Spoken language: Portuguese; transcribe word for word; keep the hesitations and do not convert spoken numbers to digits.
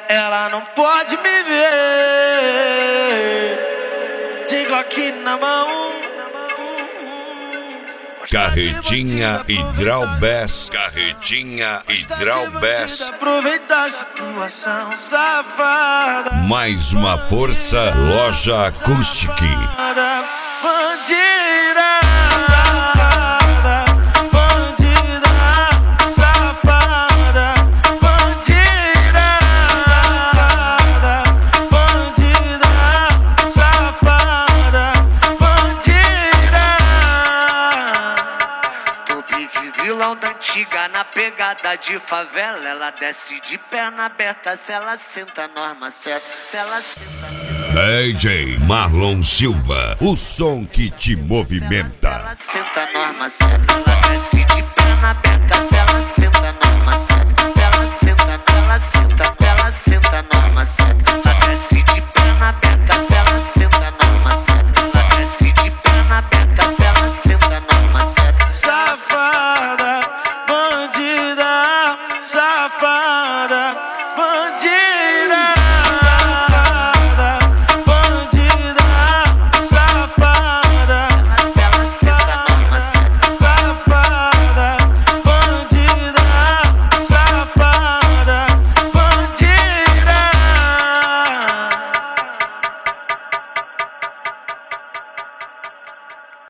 ela não pode me ver. Digo aqui na mão. Carretinha Hidralbest, Carretinha Hidralbest. Aproveita a situação safada. Mais uma força, Loja Acústica. Bandida, bandida, safada. Bandida, bandida, safada. Bandida. Tô pique vilão da antiga na pegada de favela. Ela desce de perna aberta, se ela senta norma certa, se ela senta. D J Marlon Silva, o som que te movimenta. Ela senta norma certa, ela desce de perna aberta.